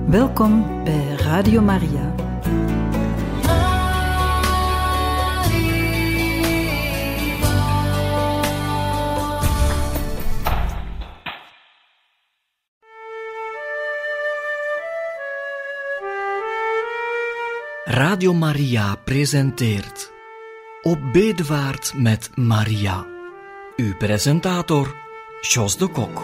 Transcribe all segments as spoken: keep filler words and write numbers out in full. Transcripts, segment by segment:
Welkom bij Radio Maria. Radio Maria presenteert Op bedevaart met Maria. Uw presentator, Jos de Kok.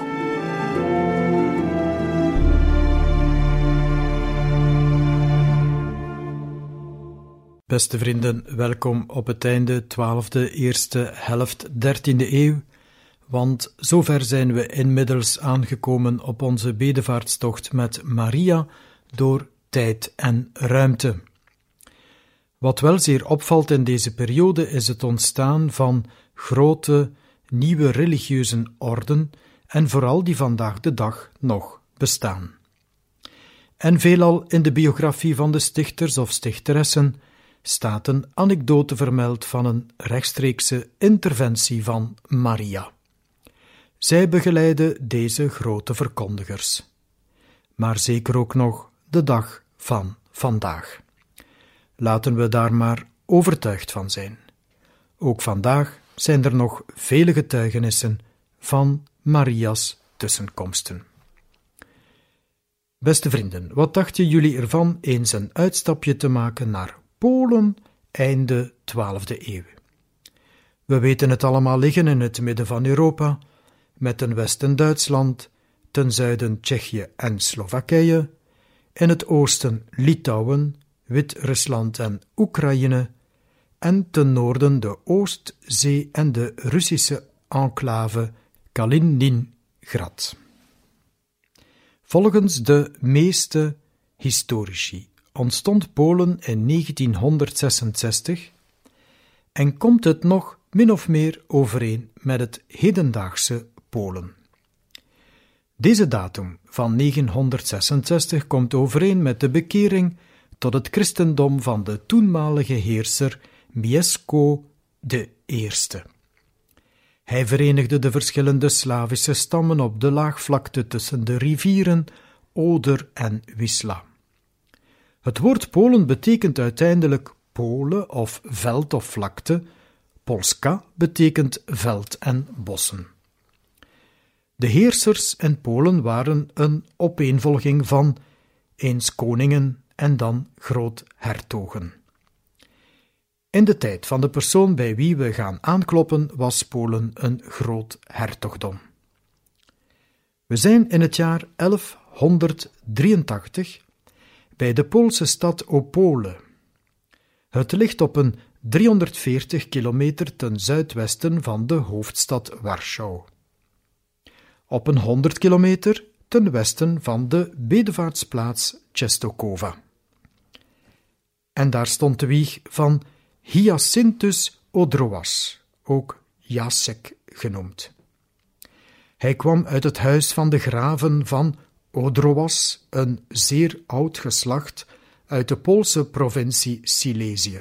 Beste vrienden, welkom op het einde twaalfde, eerste helft dertiende eeuw, want zover zijn we inmiddels aangekomen op onze bedevaartstocht met Maria door tijd en ruimte. Wat wel zeer opvalt in deze periode is het ontstaan van grote, nieuwe religieuze orden en vooral die vandaag de dag nog bestaan. En veelal in de biografie van de stichters of stichteressen staat een anekdote vermeld van een rechtstreekse interventie van Maria. Zij begeleidde deze grote verkondigers. Maar zeker ook nog de dag van vandaag. Laten we daar maar overtuigd van zijn. Ook vandaag zijn er nog vele getuigenissen van Maria's tussenkomsten. Beste vrienden, wat dachten jullie ervan eens een uitstapje te maken naar Polen, einde twaalfde eeuw? We weten het allemaal liggen in het midden van Europa, met ten westen Duitsland, ten zuiden Tsjechië en Slowakije, in het oosten Litouwen, Wit-Rusland en Oekraïne, en ten noorden de Oostzee en de Russische enclave Kaliningrad. Volgens de meeste historici ontstond Polen in negentienhonderdzesenzestig en komt het nog min of meer overeen met het hedendaagse Polen. Deze datum van negentienhonderdzesenzestig komt overeen met de bekering tot het christendom van de toenmalige heerser Mieszko de Eerste. Hij verenigde de verschillende Slavische stammen op de laagvlakte tussen de rivieren Oder en Wisla. Het woord Polen betekent uiteindelijk polen of veld of vlakte, Polska betekent veld en bossen. De heersers in Polen waren een opeenvolging van eens koningen en dan groothertogen. In de tijd van de persoon bij wie we gaan aankloppen was Polen een groot hertogdom. We zijn in het jaar elfhonderddrieëntachtig bij de Poolse stad Opole. Het ligt op een driehonderdveertig kilometer ten zuidwesten van de hoofdstad Warschau. Op een honderd kilometer ten westen van de bedevaartsplaats Częstochowa. En daar stond de wieg van Hyacinthus Odroas, ook Jacek genoemd. Hij kwam uit het huis van de graven van Odroas, een zeer oud geslacht uit de Poolse provincie Silesië.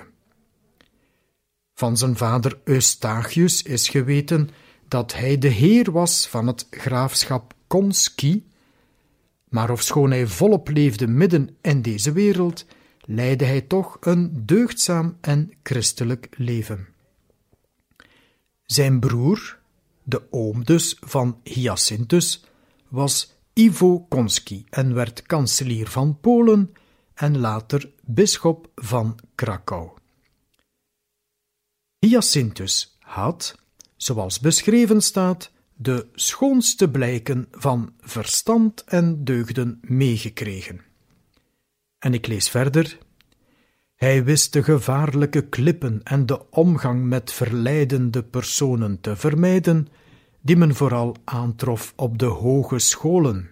Van zijn vader Eustachius is geweten dat hij de heer was van het graafschap Konski, maar ofschoon hij volop leefde midden in deze wereld, leidde hij toch een deugdzaam en christelijk leven. Zijn broer, de oom dus van Hyacinthus, was Iwo Konski en werd kanselier van Polen en later bisschop van Krakau. Hyacinthus had, zoals beschreven staat, de schoonste blijken van verstand en deugden meegekregen. En ik lees verder. Hij wist de gevaarlijke klippen en de omgang met verleidende personen te vermijden, die men vooral aantrof op de hogescholen.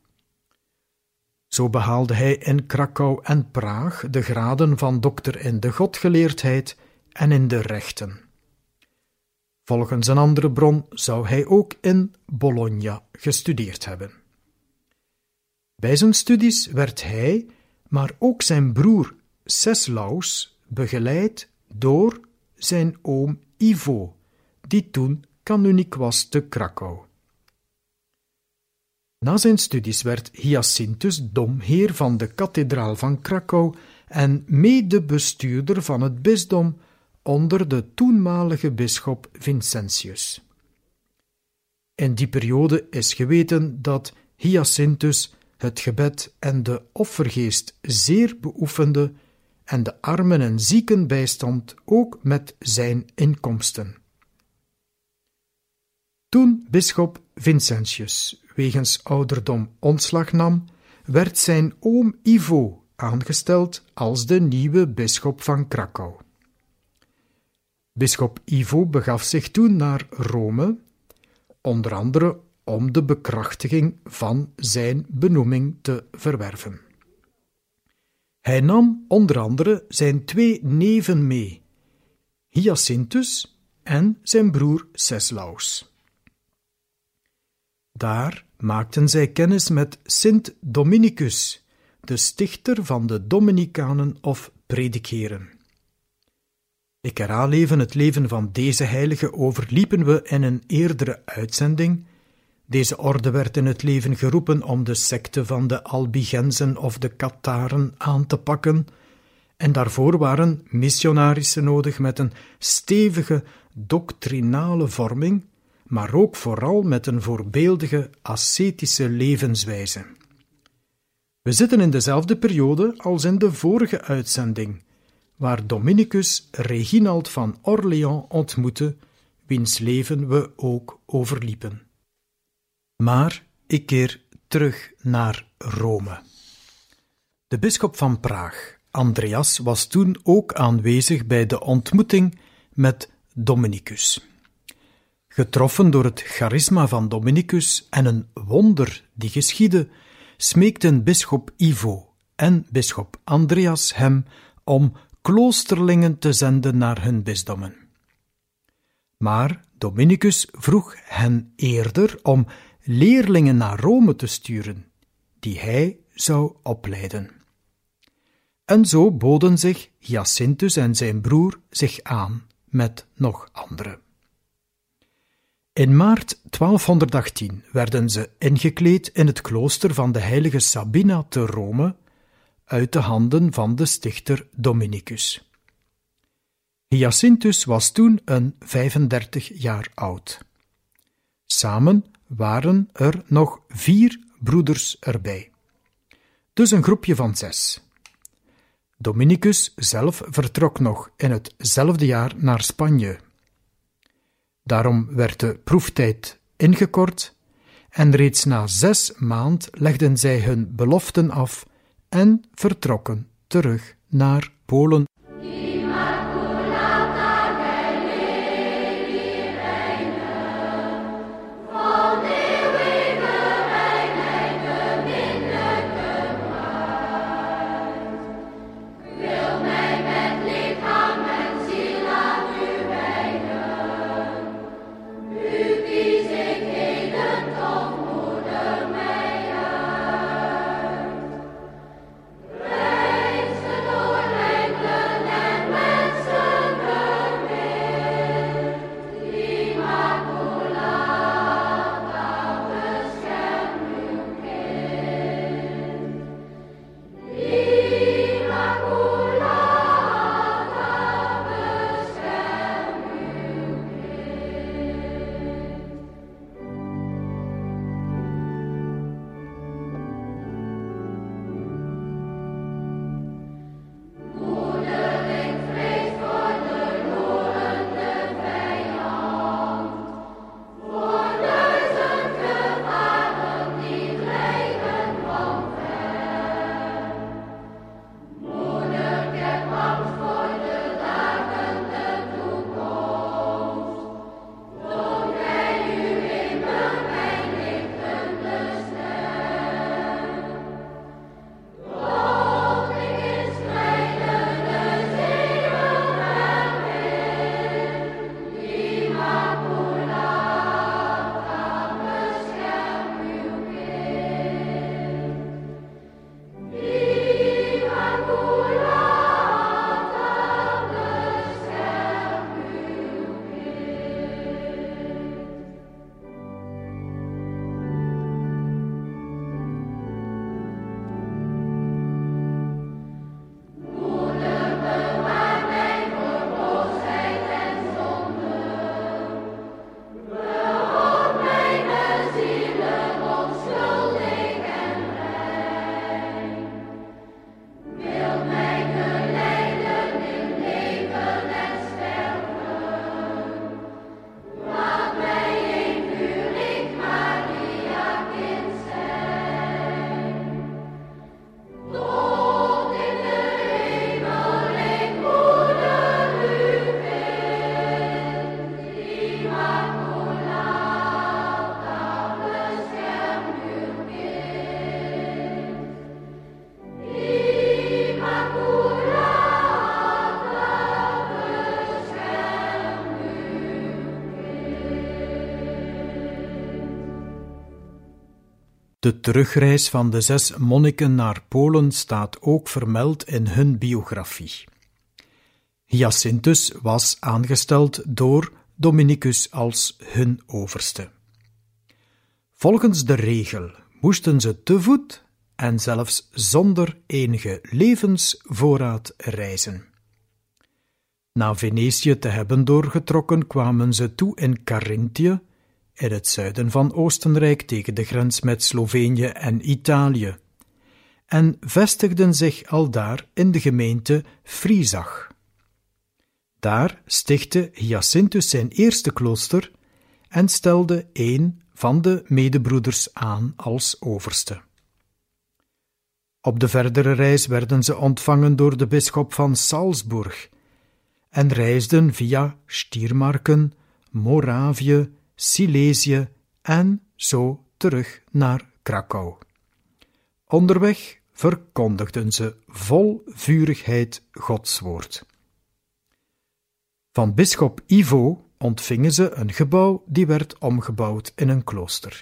Zo behaalde hij in Krakau en Praag de graden van dokter in de godgeleerdheid en in de rechten. Volgens een andere bron zou hij ook in Bologna gestudeerd hebben. Bij zijn studies werd hij, maar ook zijn broer Ceslaus, begeleid door zijn oom Ivo, die toen kanuniek was te Krakau. Na zijn studies werd Hyacinthus domheer van de kathedraal van Krakau en medebestuurder van het bisdom onder de toenmalige bisschop Vincentius. In die periode is geweten dat Hyacinthus het gebed en de offergeest zeer beoefende en de armen en zieken bijstond, ook met zijn inkomsten. Toen bisschop Vincentius wegens ouderdom ontslag nam, werd zijn oom Ivo aangesteld als de nieuwe bisschop van Krakau. Bisschop Ivo begaf zich toen naar Rome, onder andere om de bekrachtiging van zijn benoeming te verwerven. Hij nam onder andere zijn twee neven mee, Hyacinthus en zijn broer Ceslaus. Daar maakten zij kennis met Sint Dominicus, de stichter van de Dominicanen of predikeren. Ik herhaal even het leven van deze heilige overliepen we in een eerdere uitzending. Deze orde werd in het leven geroepen om de secte van de Albigenzen of de Katharen aan te pakken, en daarvoor waren missionarissen nodig met een stevige doctrinale vorming, maar ook vooral met een voorbeeldige ascetische levenswijze. We zitten in dezelfde periode als in de vorige uitzending, waar Dominicus Reginald van Orléans ontmoette, wiens leven we ook overliepen. Maar ik keer terug naar Rome. De bisschop van Praag, Andreas, was toen ook aanwezig bij de ontmoeting met Dominicus. Getroffen door het charisma van Dominicus en een wonder die geschiedde, smeekten bisschop Ivo en bisschop Andreas hem om kloosterlingen te zenden naar hun bisdommen. Maar Dominicus vroeg hen eerder om leerlingen naar Rome te sturen, die hij zou opleiden. En zo boden zich Hyacinthus en zijn broer zich aan met nog anderen. In maart twaalfhonderdachttien werden ze ingekleed in het klooster van de heilige Sabina te Rome, uit de handen van de stichter Dominicus. Hyacinthus was toen een vijfendertig jaar oud. Samen waren er nog vier broeders erbij. Dus een groepje van zes. Dominicus zelf vertrok nog in hetzelfde jaar naar Spanje. Daarom werd de proeftijd ingekort en reeds na zes maand legden zij hun beloften af en vertrokken terug naar Polen. Praise the Lord and De terugreis van de zes monniken naar Polen staat ook vermeld in hun biografie. Hyacinthus was aangesteld door Dominicus als hun overste. Volgens de regel moesten ze te voet en zelfs zonder enige levensvoorraad reizen. Na Venetië te hebben doorgetrokken kwamen ze toe in Carinthië, in het zuiden van Oostenrijk tegen de grens met Slovenië en Italië, en vestigden zich aldaar in de gemeente Friesach. Daar stichtte Hyacinthus zijn eerste klooster en stelde een van de medebroeders aan als overste. Op de verdere reis werden ze ontvangen door de bisschop van Salzburg en reisden via Stiermarken, Moravië, Silesië en zo terug naar Krakau. Onderweg verkondigden ze vol vurigheid Gods woord. Van bisschop Ivo ontvingen ze een gebouw die werd omgebouwd in een klooster.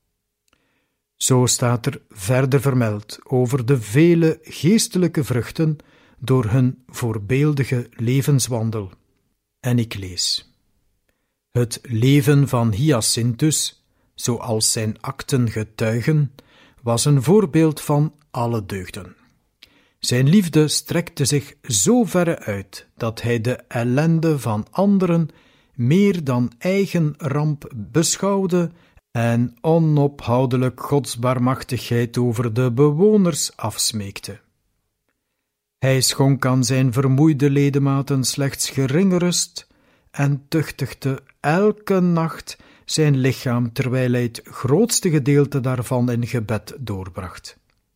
Zo staat er verder vermeld over de vele geestelijke vruchten door hun voorbeeldige levenswandel. En ik lees: Het leven van Hyacinthus, zoals zijn akten getuigen, was een voorbeeld van alle deugden. Zijn liefde strekte zich zo verre uit dat hij de ellende van anderen meer dan eigen ramp beschouwde en onophoudelijk Gods barmhartigheid over de bewoners afsmeekte. Hij schonk aan zijn vermoeide ledematen slechts geringe rust en tuchtigde elke nacht zijn lichaam terwijl hij het grootste gedeelte daarvan in gebed doorbracht.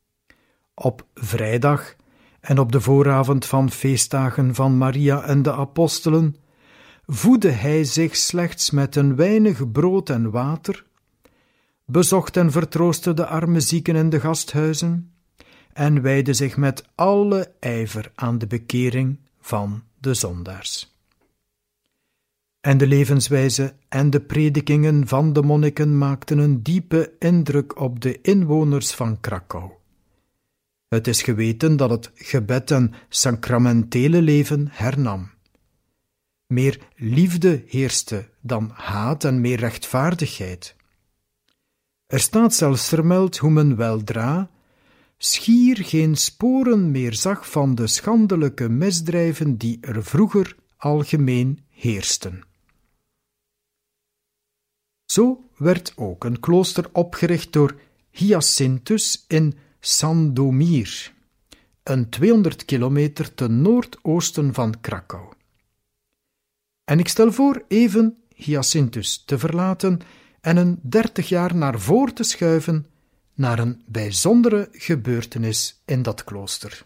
Op vrijdag en op de vooravond van feestdagen van Maria en de apostelen voedde hij zich slechts met een weinig brood en water, bezocht en vertroostte de arme zieken in de gasthuizen en wijdde zich met alle ijver aan de bekering van de zondaars. En de levenswijze en de predikingen van de monniken maakten een diepe indruk op de inwoners van Krakau. Het is geweten dat het gebed en sacramentele leven hernam. Meer liefde heerste dan haat en meer rechtvaardigheid. Er staat zelfs vermeld hoe men weldra schier geen sporen meer zag van de schandelijke misdrijven die er vroeger algemeen heersten. Zo werd ook een klooster opgericht door Hyacinthus in Sandomir, een tweehonderd kilometer ten noordoosten van Krakau. En ik stel voor even Hyacinthus te verlaten en een dertig jaar naar voor te schuiven naar een bijzondere gebeurtenis in dat klooster.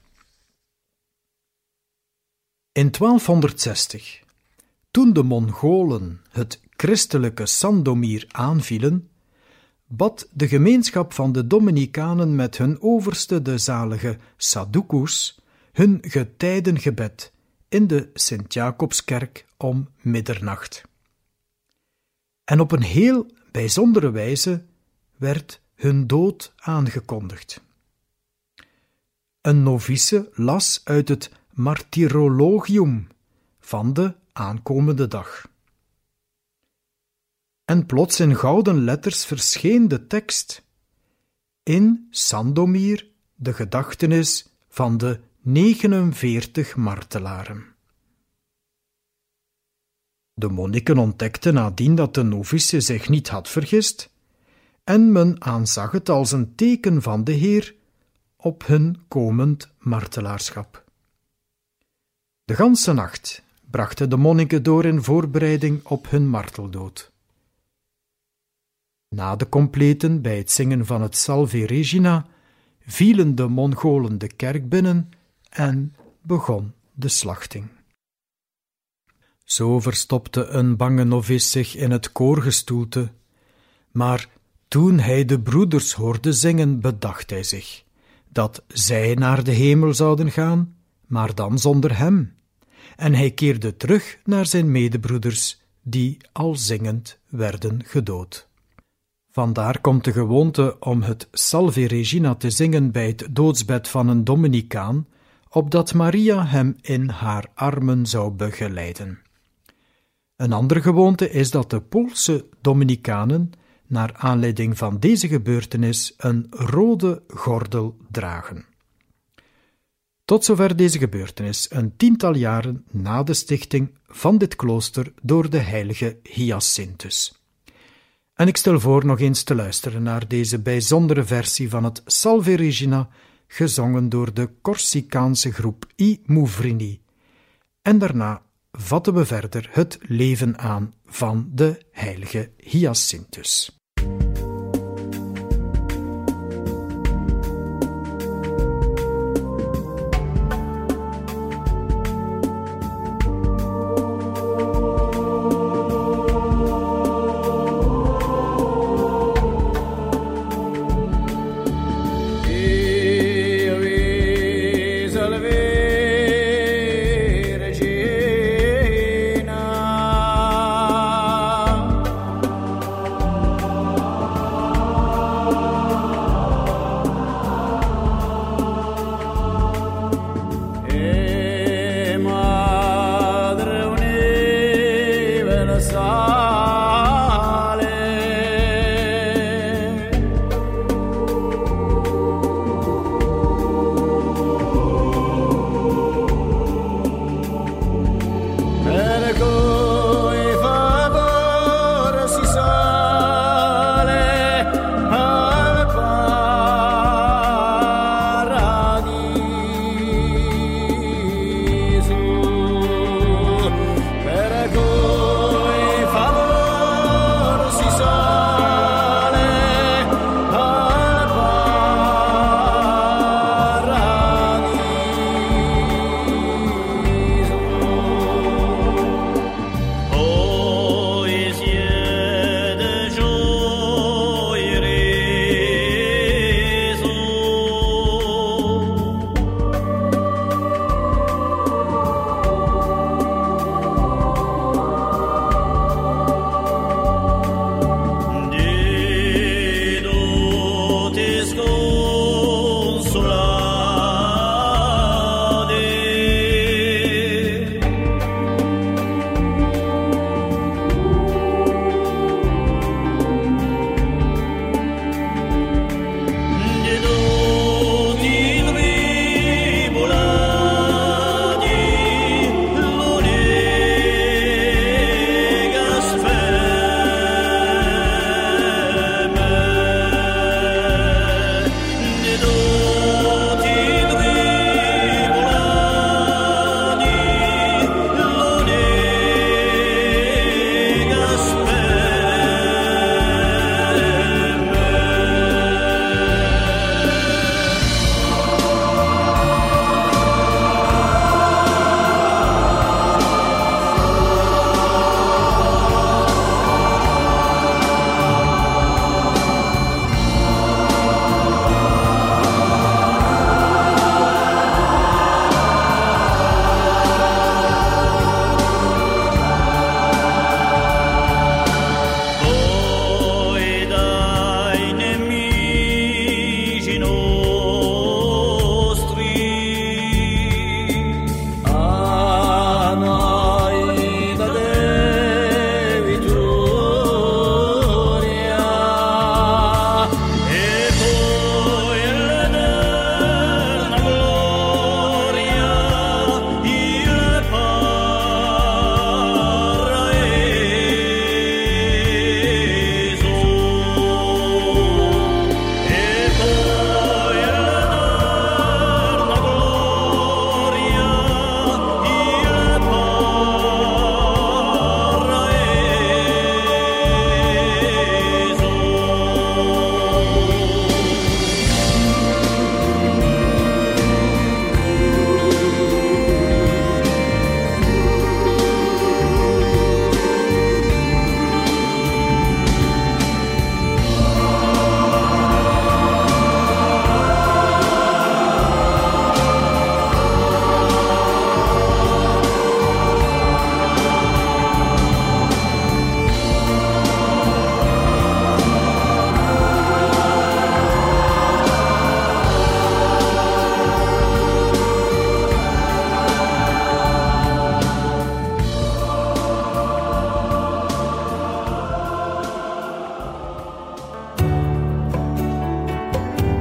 In twaalfhonderdzestig, toen de Mongolen het christelijke Sandomir aanvielen, bad de gemeenschap van de Dominicanen met hun overste, de zalige Sadducus, hun getijdengebed in de Sint-Jacobskerk om middernacht. En op een heel bijzondere wijze werd hun dood aangekondigd. Een novice las uit het martyrologium van de aankomende dag. En plots in gouden letters verscheen de tekst: in Sandomir de gedachtenis van de negenenveertig martelaren. De monniken ontdekten nadien dat de novice zich niet had vergist, en men aanzag het als een teken van de Heer op hun komend martelaarschap. De ganse nacht brachten de monniken door in voorbereiding op hun marteldood. Na de completen, bij het zingen van het Salve Regina, vielen de Mongolen de kerk binnen en begon de slachting. Zo verstopte een bange novice zich in het koorgestoelte, maar toen hij de broeders hoorde zingen, bedacht hij zich dat zij naar de hemel zouden gaan, maar dan zonder hem, en hij keerde terug naar zijn medebroeders, die al zingend werden gedood. Vandaar komt de gewoonte om het Salve Regina te zingen bij het doodsbed van een Dominicaan, opdat Maria hem in haar armen zou begeleiden. Een andere gewoonte is dat de Poolse Dominicanen, naar aanleiding van deze gebeurtenis, een rode gordel dragen. Tot zover deze gebeurtenis, een tiental jaren na de stichting van dit klooster door de heilige Hyacinthus. En ik stel voor nog eens te luisteren naar deze bijzondere versie van het Salve Regina, gezongen door de Corsicaanse groep I Muvrini. En daarna vatten we verder het leven aan van de heilige Hyacinthus. Regina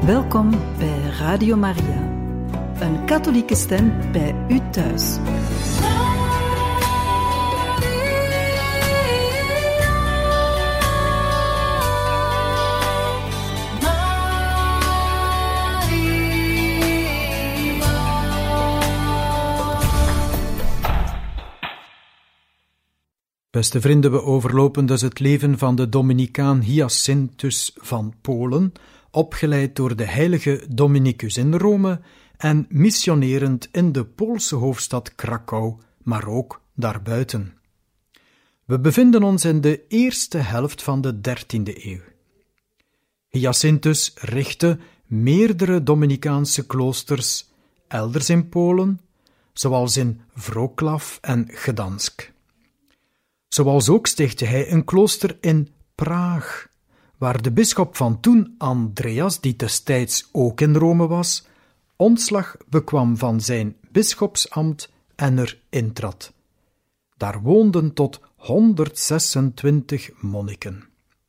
Welkom bij Radio Maria, een katholieke stem bij u thuis. Beste vrienden, we overlopen dus het leven van de Dominicaan Hyacinthus van Polen, opgeleid door de heilige Dominicus in Rome en missionerend in de Poolse hoofdstad Krakau, maar ook daarbuiten. We bevinden ons in de eerste helft van de dertiende eeuw. Hyacinthus richtte meerdere Dominicaanse kloosters elders in Polen, zoals in Wrocław en Gdansk. Zoals ook stichtte hij een klooster in Praag, waar de bisschop van toen, Andreas, die destijds ook in Rome was, ontslag bekwam van zijn bisschopsambt en er intrad. Daar woonden tot honderdzesentwintig monniken.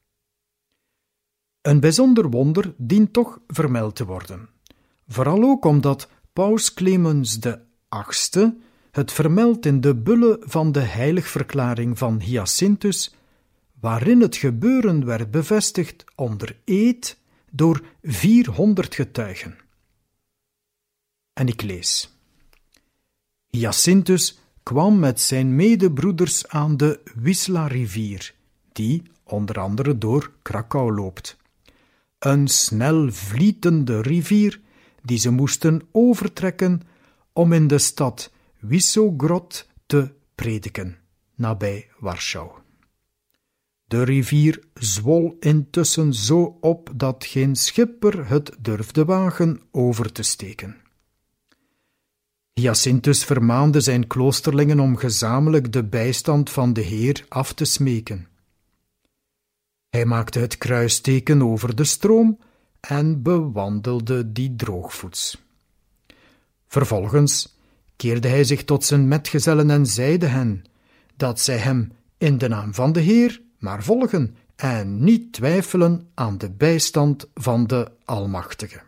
Een bijzonder wonder dient toch vermeld te worden, vooral ook omdat Paus Clemens de achtste het vermeldt in de bulle van de heiligverklaring van Hyacinthus, waarin het gebeuren werd bevestigd onder eed door vierhonderd getuigen. En ik lees. Hyacinthus kwam met zijn medebroeders aan de Wisla-rivier, die onder andere door Krakau loopt. Een snel vlietende rivier die ze moesten overtrekken om in de stad Wysogrod te prediken, nabij Warschau. De rivier zwol intussen zo op dat geen schipper het durfde wagen over te steken. Hyacinthus vermaande zijn kloosterlingen om gezamenlijk de bijstand van de Heer af te smeken. Hij maakte het kruisteken over de stroom en bewandelde die droogvoets. Vervolgens keerde hij zich tot zijn metgezellen en zeide hen dat zij hem in de naam van de Heer maar volgen en niet twijfelen aan de bijstand van de Almachtige.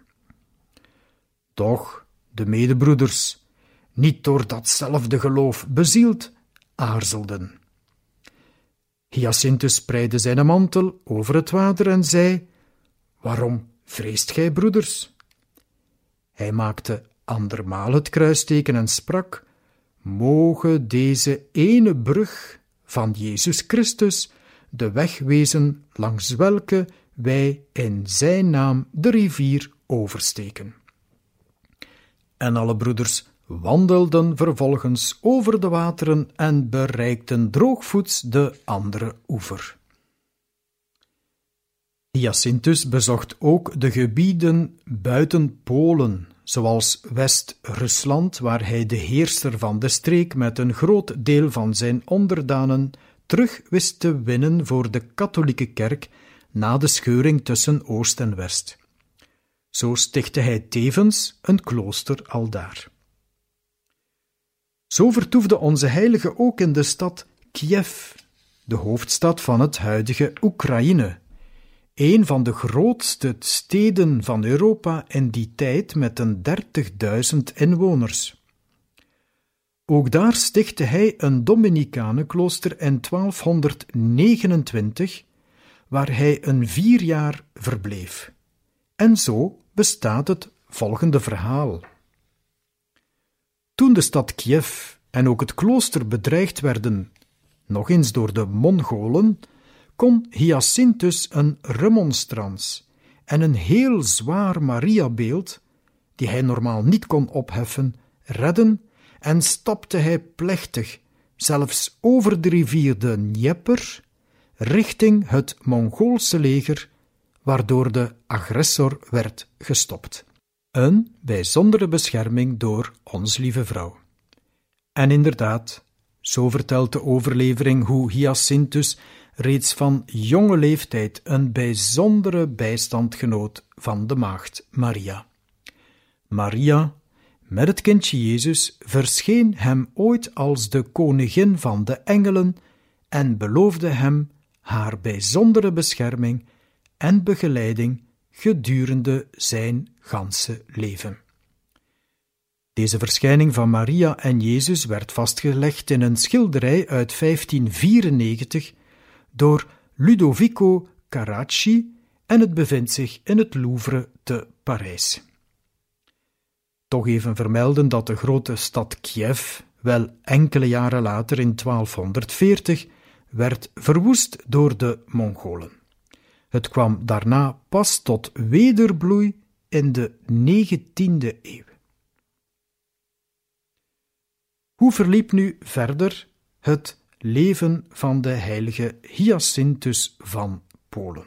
Doch de medebroeders, niet door datzelfde geloof bezield, aarzelden. Hyacinthus spreidde zijn mantel over het water en zei: waarom vreest gij, broeders? Hij maakte andermaal het kruisteken en sprak: moge deze ene brug van Jezus Christus de weg wezen langs welke wij in zijn naam de rivier oversteken. En alle broeders wandelden vervolgens over de wateren en bereikten droogvoets de andere oever. Hyacinthus bezocht ook de gebieden buiten Polen, zoals West-Rusland, waar hij de heerser van de streek met een groot deel van zijn onderdanen terug wist te winnen voor de katholieke kerk na de scheuring tussen Oost en West. Zo stichtte hij tevens een klooster aldaar. Zo vertoefde onze heilige ook in de stad Kiev, de hoofdstad van het huidige Oekraïne, een van de grootste steden van Europa in die tijd met een dertigduizend inwoners. Ook daar stichtte hij een Dominicanenklooster in twaalfhonderdnegenentwintig, waar hij een vier jaar verbleef. En zo bestaat het volgende verhaal. Toen de stad Kiev en ook het klooster bedreigd werden, nog eens door de Mongolen, kon Hyacinthus een remonstrans en een heel zwaar Mariabeeld, die hij normaal niet kon opheffen, redden en stapte hij plechtig, zelfs over de rivier de Dnieper, richting het Mongoolse leger, waardoor de agressor werd gestopt. Een bijzondere bescherming door ons lieve vrouw. En inderdaad, zo vertelt de overlevering hoe Hyacinthus reeds van jonge leeftijd een bijzondere bijstand genoot van de maagd Maria. Maria, met het kindje Jezus, verscheen hem ooit als de koningin van de engelen en beloofde hem haar bijzondere bescherming en begeleiding gedurende zijn ganse leven. Deze verschijning van Maria en Jezus werd vastgelegd in een schilderij uit vijftien vierennegentig door Ludovico Carracci en het bevindt zich in het Louvre te Parijs. Toch even vermelden dat de grote stad Kiev wel enkele jaren later in twaalfhonderdveertig werd verwoest door de Mongolen. Het kwam daarna pas tot wederbloei in de negentiende eeuw. Hoe verliep nu verder het leven van de heilige Hyacinthus van Polen?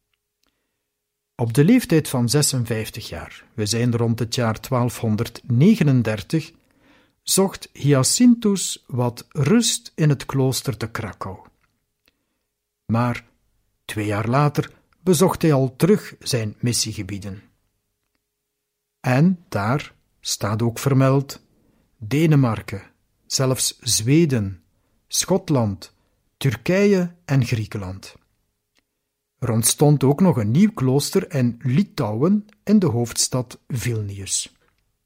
Op de leeftijd van zesenvijftig jaar, we zijn rond het jaar twaalfhonderdnegenendertig, zocht Hyacinthus wat rust in het klooster te Krakau. Maar twee jaar later bezocht hij al terug zijn missiegebieden. En daar staat ook vermeld Denemarken, zelfs Zweden, Schotland, Turkije en Griekenland. Er ontstond ook nog een nieuw klooster in Litouwen in de hoofdstad Vilnius.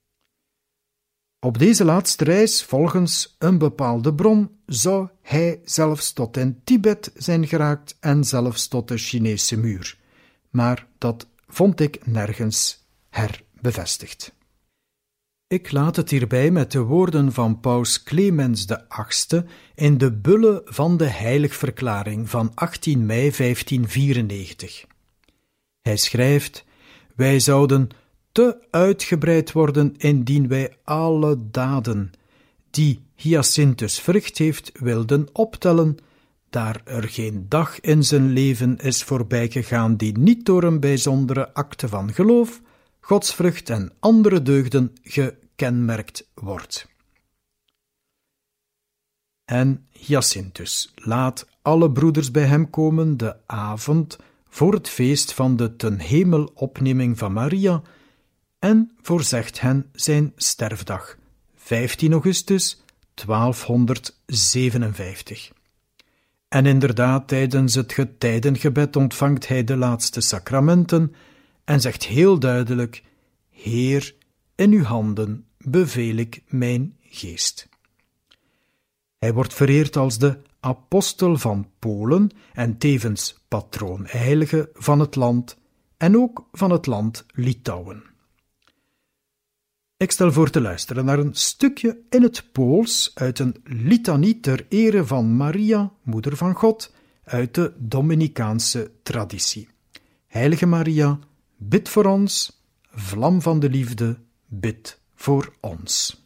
Op deze laatste reis, volgens een bepaalde bron, zou hij zelfs tot in Tibet zijn geraakt en zelfs tot de Chinese muur. Maar dat vond ik nergens herbevestigd. Ik laat het hierbij met de woorden van paus Clemens de achtste in de bulle van de heiligverklaring van achttien mei vijftien vierennegentig. Hij schrijft: wij zouden te uitgebreid worden indien wij alle daden die Hyacinthus verricht heeft wilden optellen, daar er geen dag in zijn leven is voorbijgegaan die niet door een bijzondere acte van geloof, godsvrucht en andere deugden gekenmerkt wordt. En Hyacinthus laat alle broeders bij hem komen de avond voor het feest van de ten hemel opneming van Maria en voorzegt hen zijn sterfdag, vijftien augustus twaalfhonderdzevenenvijftig. En inderdaad, tijdens het getijdengebed ontvangt hij de laatste sacramenten en zegt heel duidelijk: Heer, in uw handen beveel ik mijn geest. Hij wordt vereerd als de apostel van Polen en tevens patroon-heilige van het land en ook van het land Litouwen. Ik stel voor te luisteren naar een stukje in het Pools uit een litanie ter ere van Maria, moeder van God, uit de Dominicaanse traditie. Heilige Maria, bid voor ons, vlam van de liefde, bid voor ons.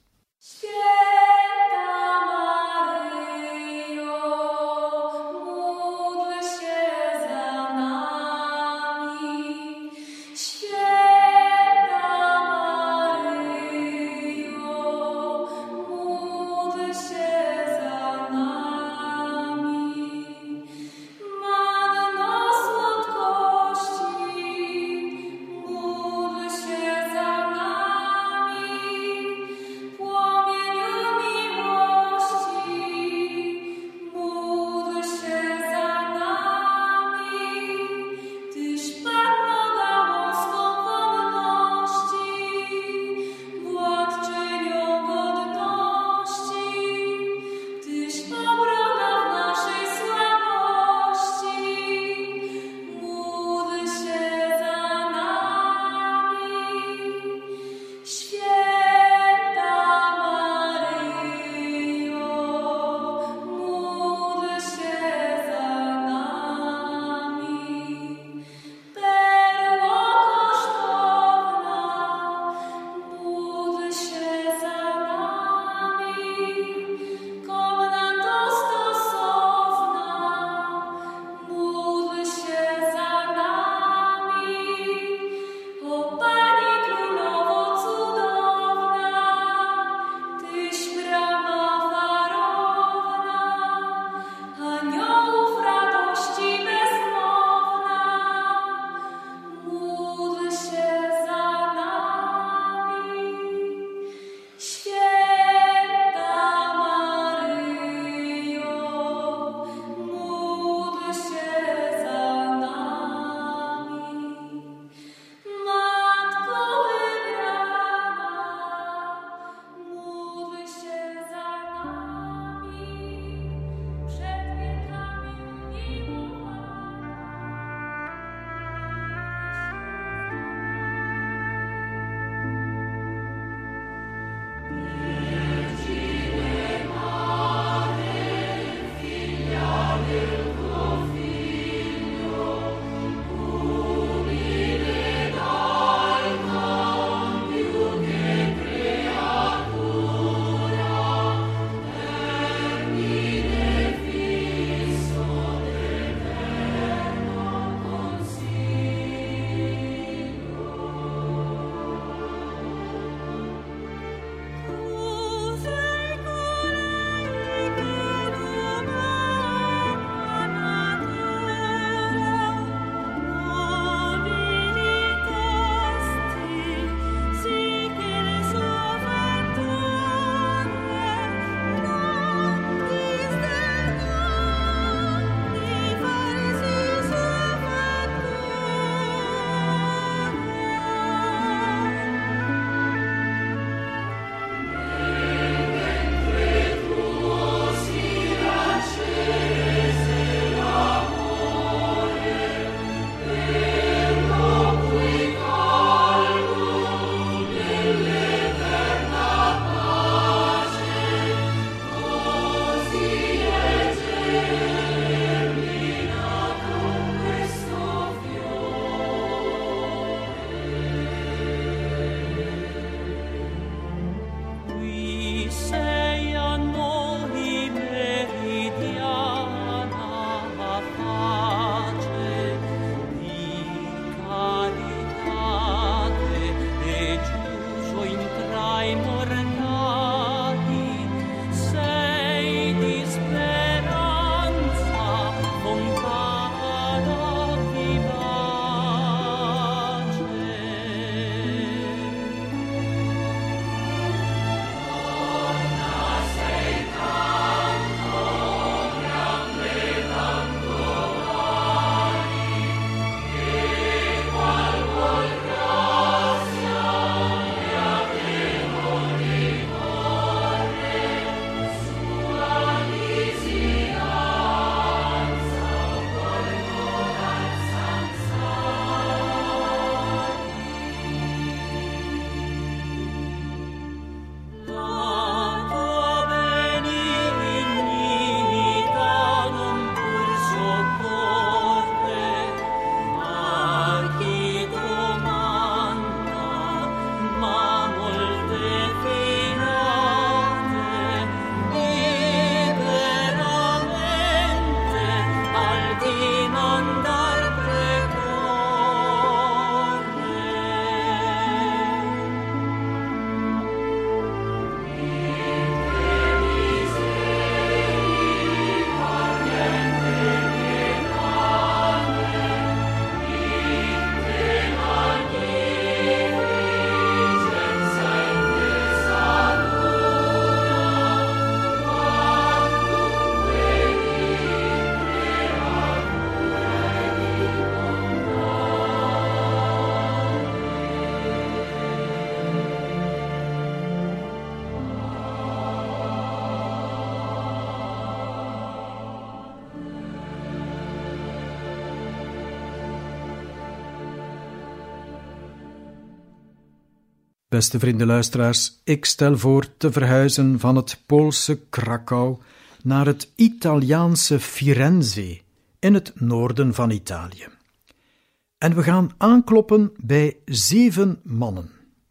Beste vrienden luisteraars, ik stel voor te verhuizen van het Poolse Krakau naar het Italiaanse Firenze in het noorden van Italië. En we gaan aankloppen bij zeven mannen.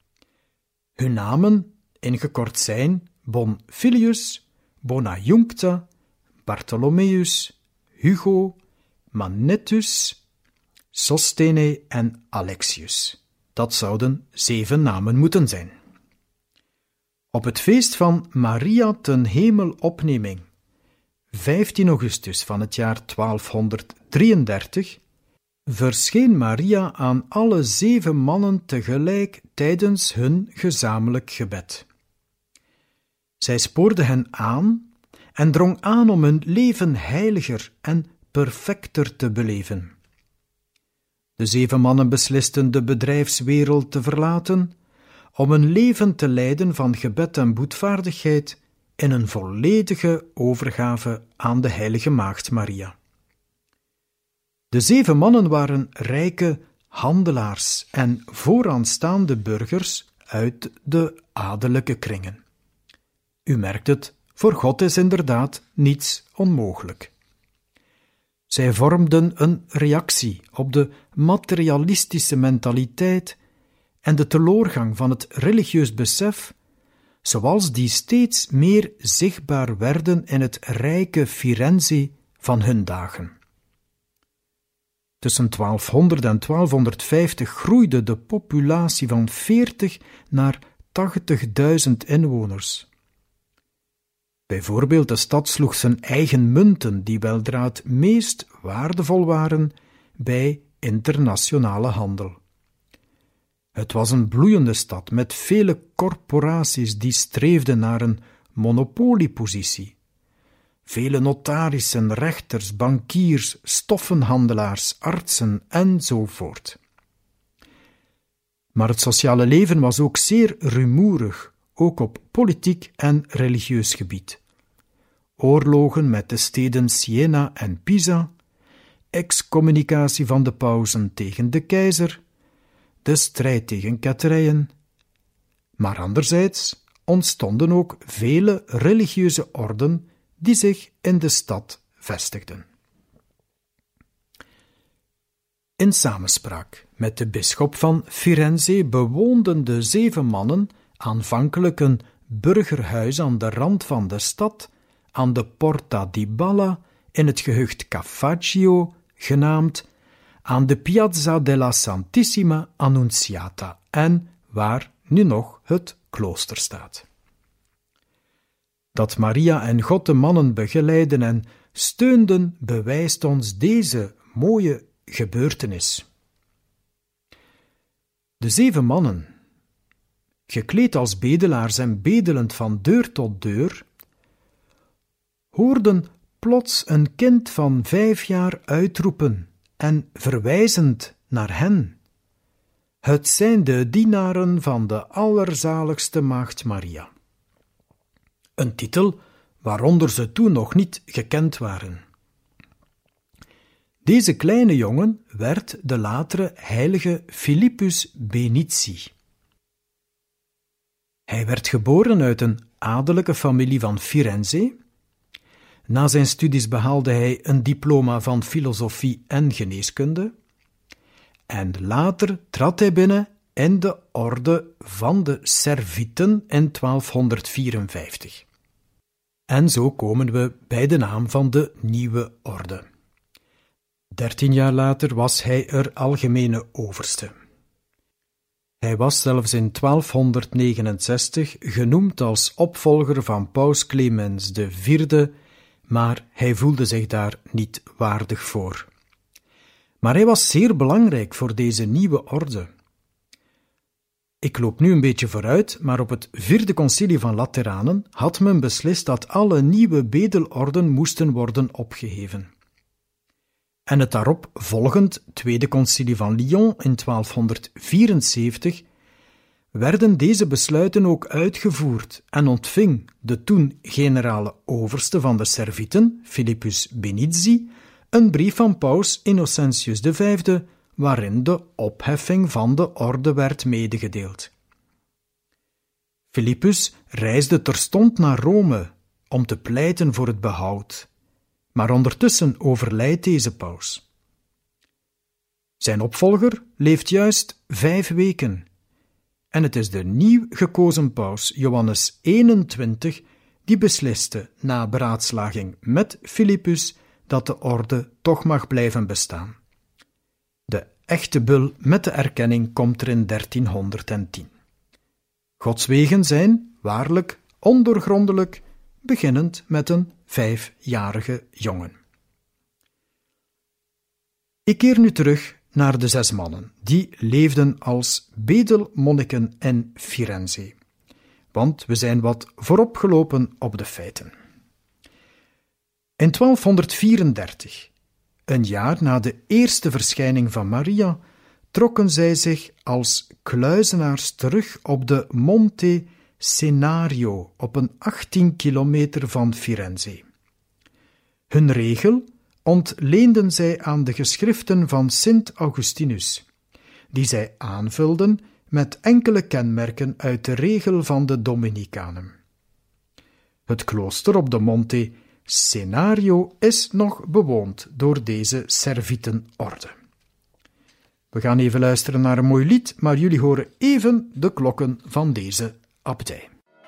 Hun namen ingekort zijn Bonfilius, Bonajuncta, Bartholomeus, Hugo, Manettus, Sosthene en Alexius. Dat zouden zeven namen moeten zijn. Op het feest van Maria ten Hemelopneming, vijftien augustus van het jaar twaalfhonderddrieëndertig, verscheen Maria aan alle zeven mannen tegelijk tijdens hun gezamenlijk gebed. Zij spoorde hen aan en drong aan om hun leven heiliger en perfecter te beleven. De zeven mannen beslisten de bedrijfswereld te verlaten, om een leven te leiden van gebed en boetvaardigheid in een volledige overgave aan de heilige maagd Maria. De zeven mannen waren rijke handelaars en vooraanstaande burgers uit de adellijke kringen. U merkt het, voor God is inderdaad niets onmogelijk. Zij vormden een reactie op de materialistische mentaliteit en de teloorgang van het religieus besef, zoals die steeds meer zichtbaar werden in het rijke Firenze van hun dagen. Tussen twaalfhonderd en twaalfhonderdvijftig groeide de populatie van veertig naar tachtigduizend inwoners. Bijvoorbeeld de stad sloeg zijn eigen munten, die weldra het meest waardevol waren bij internationale handel. Het was een bloeiende stad met vele corporaties die streefden naar een monopoliepositie. Vele notarissen, rechters, bankiers, stoffenhandelaars, artsen enzovoort. Maar het sociale leven was ook zeer rumoerig, ook op politiek en religieus gebied. Oorlogen met de steden Siena en Pisa, excommunicatie van de pausen tegen de keizer, de strijd tegen ketterijen. Maar anderzijds ontstonden ook vele religieuze orden die zich in de stad vestigden. In samenspraak met de bisschop van Firenze bewoonden de zeven mannen aanvankelijk een burgerhuis aan de rand van de stad, aan de Porta di Balla, in het gehucht Caffaccio, genaamd, aan de Piazza della Santissima Annunziata en waar nu nog het klooster staat. Dat Maria en God de mannen begeleiden en steunden, bewijst ons deze mooie gebeurtenis. De zeven mannen, gekleed als bedelaars en bedelend van deur tot deur, hoorden plots een kind van vijf jaar uitroepen en verwijzend naar hen: het zijn de dienaren van de allerzaligste maagd Maria. Een titel waaronder ze toen nog niet gekend waren. Deze kleine jongen werd de latere heilige Philippus Benizi. Hij werd geboren uit een adellijke familie van Firenze. Na zijn studies behaalde hij een diploma van filosofie en geneeskunde. En later trad hij binnen in de orde van de Servieten in twaalfhonderdvierenvijftig. En zo komen we bij de naam van de nieuwe orde. Dertien jaar later was hij er algemene overste. Hij was zelfs in twaalfhonderdnegenenzestig genoemd als opvolger van paus Clemens de vierde, maar hij voelde zich daar niet waardig voor. Maar hij was zeer belangrijk voor deze nieuwe orde. Ik loop nu een beetje vooruit, maar op het vierde concilie van Lateranen had men beslist dat alle nieuwe bedelorden moesten worden opgeheven. En het daarop volgend tweede concilie van Lyon in twaalfhonderdvierenzeventig werden deze besluiten ook uitgevoerd en ontving de toen generale overste van de Servieten, Philippus Benizi, een brief van paus Innocentius de vijfde, waarin de opheffing van de orde werd medegedeeld. Filippus reisde terstond naar Rome om te pleiten voor het behoud, maar ondertussen overlijdt deze paus. Zijn opvolger leeft juist vijf weken en het is de nieuw gekozen paus Johannes eenentwintig die besliste na beraadslaging met Filippus dat de orde toch mag blijven bestaan. De echte bul met de erkenning komt er in dertienhonderdtien. Gods wegen zijn, waarlijk, ondoorgrondelijk, beginnend met een vijfjarige jongen. Ik keer nu terug naar de zes mannen, die leefden als bedelmonniken in Firenze, want we zijn wat vooropgelopen op de feiten. In twaalfhonderdvierendertig, een jaar na de eerste verschijning van Maria, trokken zij zich als kluizenaars terug op de Monte Senario op een achttien kilometer van Firenze. Hun regel ontleenden zij aan de geschriften van Sint Augustinus, die zij aanvulden met enkele kenmerken uit de regel van de Dominicanen. Het klooster op de Monte Senario is nog bewoond door deze Servitenorde. We gaan even luisteren naar een mooi lied, maar jullie horen even de klokken van deze abdij.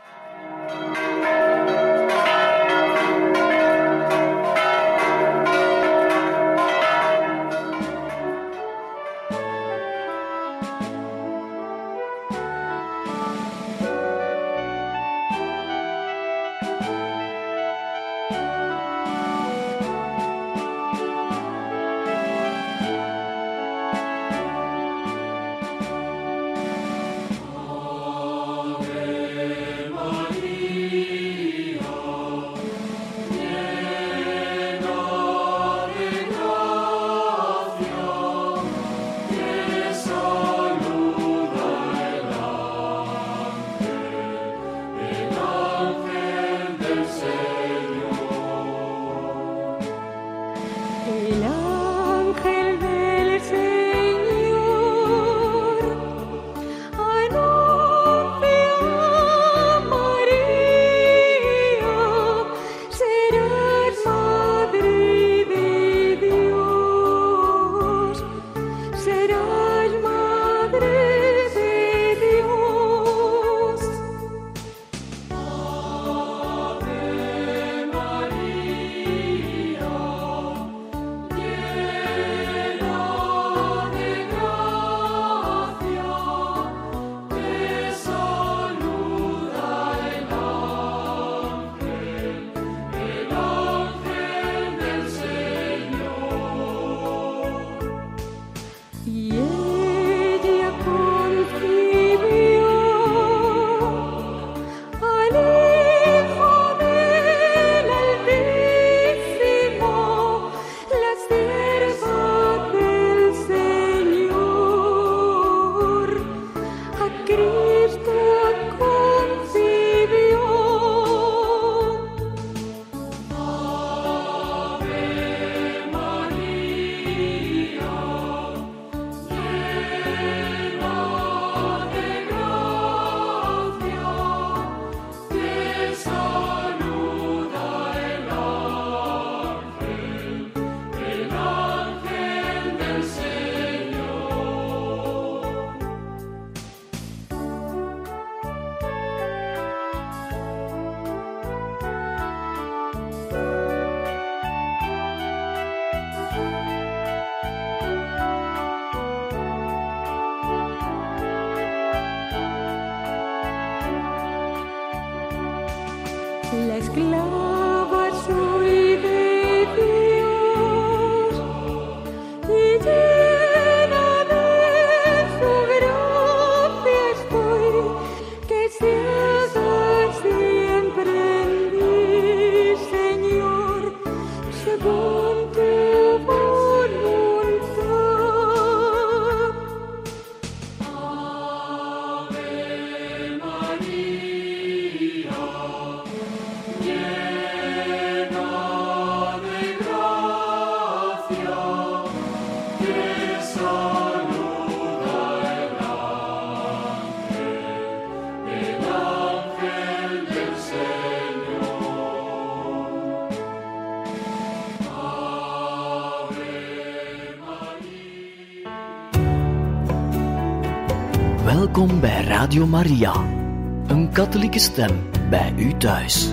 La esclava soy de Dios y llena de su gracia estoy, que se haga siempre en mí, Señor, según tu voluntad. Ave María. Yeah. Welkom bij Radio Maria, een katholieke stem bij u thuis.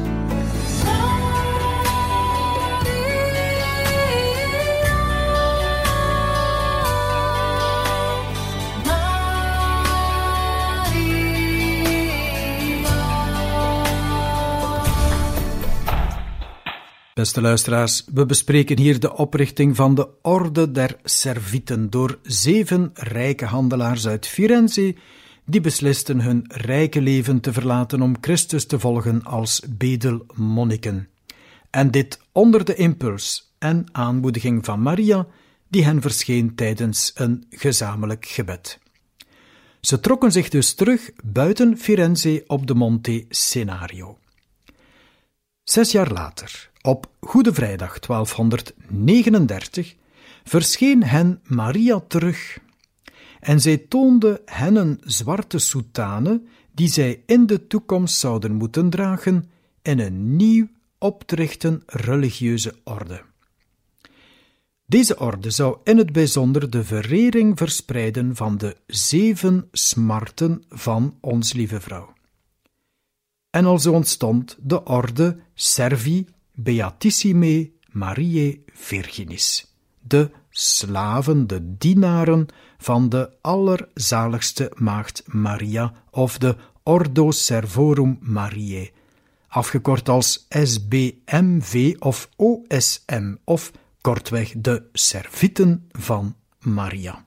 Beste luisteraars, we bespreken hier de oprichting van de Orde der Servieten door zeven rijke handelaars uit Firenze die beslisten hun rijke leven te verlaten om Christus te volgen als bedelmonniken. En dit onder de impuls en aanmoediging van Maria, die hen verscheen tijdens een gezamenlijk gebed. Ze trokken zich dus terug buiten Firenze op de Monte Senario. Zes jaar later, op Goede Vrijdag twaalfhonderdnegenendertig, verscheen hen Maria terug en zij toonde hen een zwarte soutane die zij in de toekomst zouden moeten dragen in een nieuw op te richten religieuze orde. Deze orde zou in het bijzonder de verering verspreiden van de zeven smarten van ons lieve vrouw. En alzo ontstond de orde Servi Beatissime Mariae Virginis, de slaven, de dienaren van de allerzaligste maagd Maria, of de Ordo Servorum Mariae, afgekort als S B M V of O S M, of kortweg de Servieten van Maria.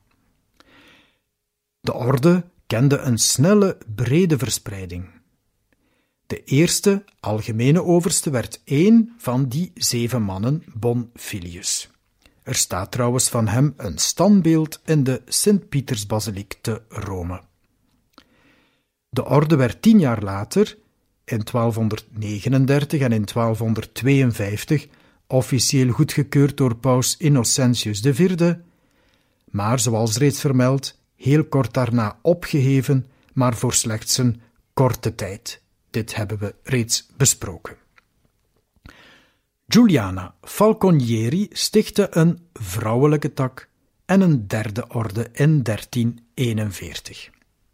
De orde kende een snelle, brede verspreiding. De eerste algemene overste werd één van die zeven mannen, Bonfilius. Er staat trouwens van hem een standbeeld in de Sint-Pietersbasiliek te Rome. De orde werd tien jaar later, in twaalfhonderdnegenendertig en in twaalfhonderdtweeënvijftig, officieel goedgekeurd door paus Innocentius de vierde, maar zoals reeds vermeld, heel kort daarna opgeheven, maar voor slechts een korte tijd. Dit hebben we reeds besproken. Giuliana Falconieri stichtte een vrouwelijke tak en een derde orde in dertien eenenveertig.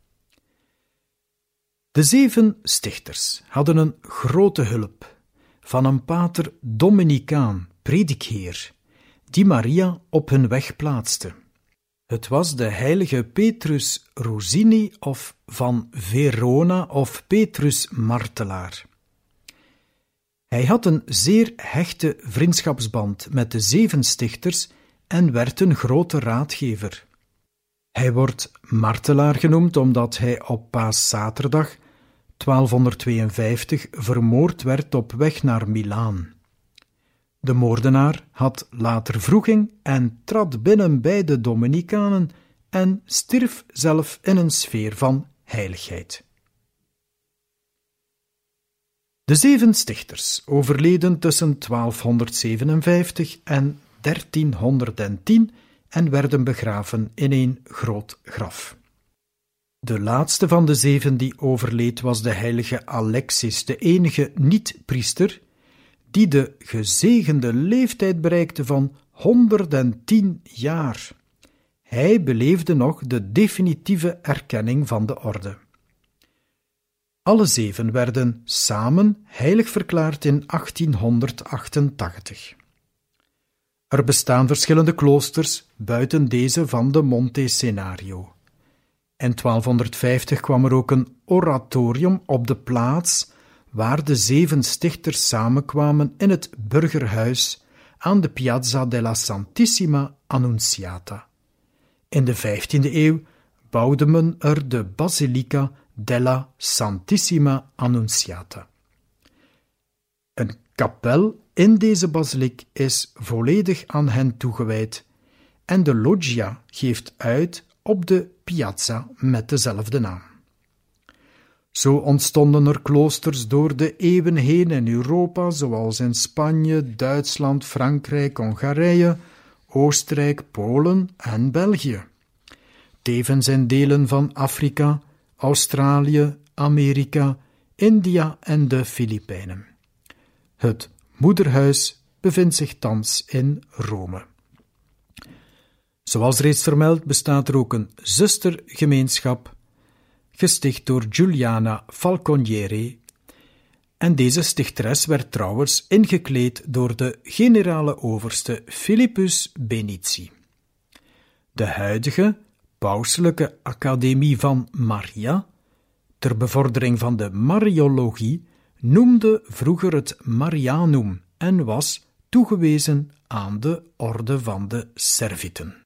De zeven stichters hadden een grote hulp van een pater Dominicaan, predikheer, die Maria op hun weg plaatste. Het was de heilige Petrus Rosini of van Verona of Petrus Martelaar. Hij had een zeer hechte vriendschapsband met de zeven stichters en werd een grote raadgever. Hij wordt martelaar genoemd omdat hij op Paaszaterdag twaalfhonderdtweeënvijftig vermoord werd op weg naar Milaan. De moordenaar had later wroeging en trad binnen bij de Dominicanen en stierf zelf in een sfeer van heiligheid. De zeven stichters overleden tussen twaalfhonderdzevenenvijftig en dertienhonderdtien en werden begraven in een groot graf. De laatste van de zeven die overleed was de heilige Alexis, de enige niet-priester, die de gezegende leeftijd bereikte van honderdtien jaar. Hij beleefde nog de definitieve erkenning van de orde. Alle zeven werden samen heilig verklaard in achttienhonderdachtentachtig. Er bestaan verschillende kloosters buiten deze van de Monte Senario. In twaalfhonderdvijftig kwam er ook een oratorium op de plaats waar de zeven stichters samenkwamen in het burgerhuis aan de Piazza della Santissima Annunziata. In de vijftiende eeuw bouwde men er de Basilica della Santissima Annunziata. Een kapel in deze basiliek is volledig aan hen toegewijd en de loggia geeft uit op de piazza met dezelfde naam. Zo ontstonden er kloosters door de eeuwen heen in Europa, zoals in Spanje, Duitsland, Frankrijk, Hongarije, Oostenrijk, Polen en België. Tevens in delen van Afrika, Australië, Amerika, India en de Filipijnen. Het moederhuis bevindt zich thans in Rome. Zoals reeds vermeld bestaat er ook een zustergemeenschap, gesticht door Giuliana Falconieri, en deze stichteres werd trouwens ingekleed door de generale overste Philippus Benizi. De huidige pauselijke Academie van Maria, ter bevordering van de Mariologie, noemde vroeger het Marianum en was toegewezen aan de orde van de Servieten.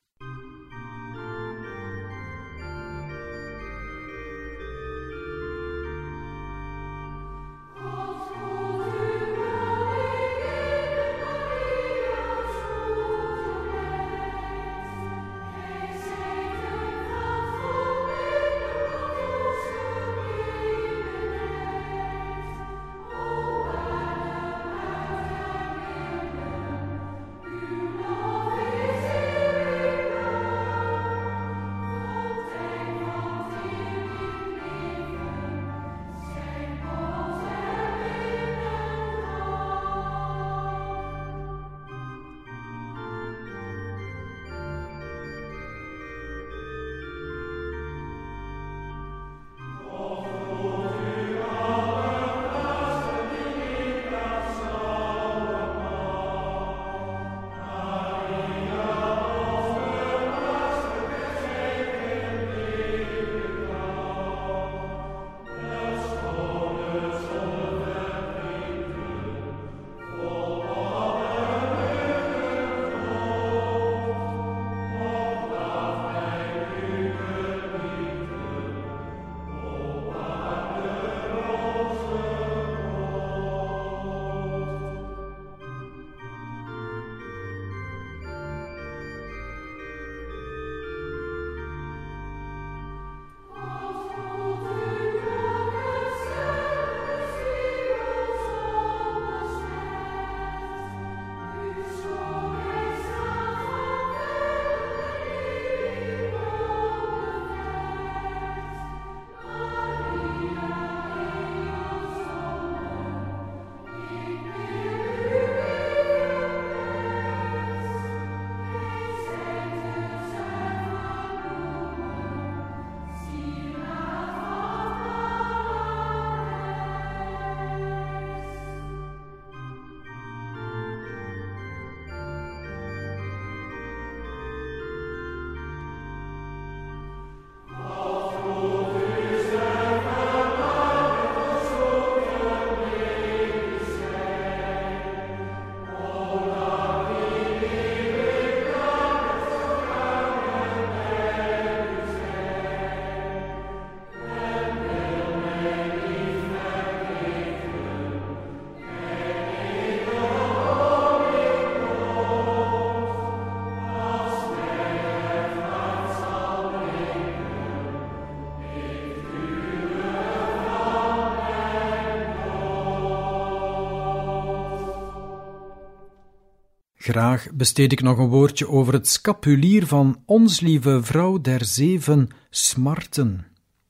Graag besteed ik nog een woordje over het scapulier van Ons Lieve Vrouw der Zeven Smarten.